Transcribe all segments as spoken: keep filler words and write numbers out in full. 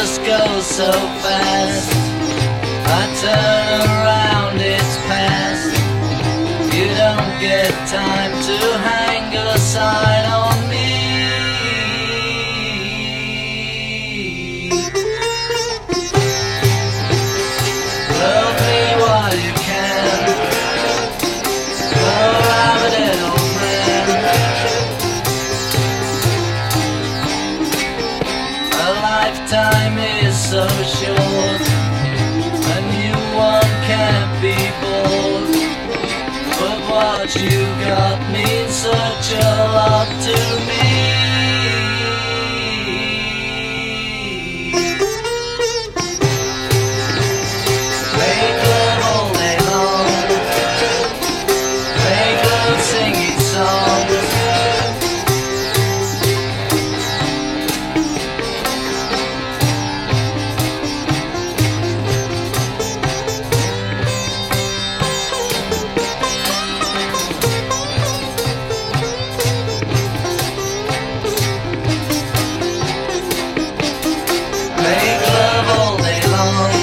just goes so fast. I turn around, it's past. You don't get time to hang a sign on me. Love me while you can. Go have it, old man. A lifetime is so short, a new one can't be bought. But what you got means such a lot to me. Make love all day long, make love singing songs. Make love all day long,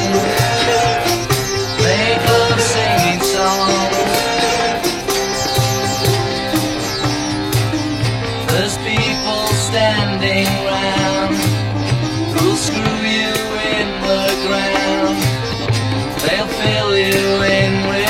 make love singing songs. There's people standing round who'll screw you in the ground. They'll fill you in with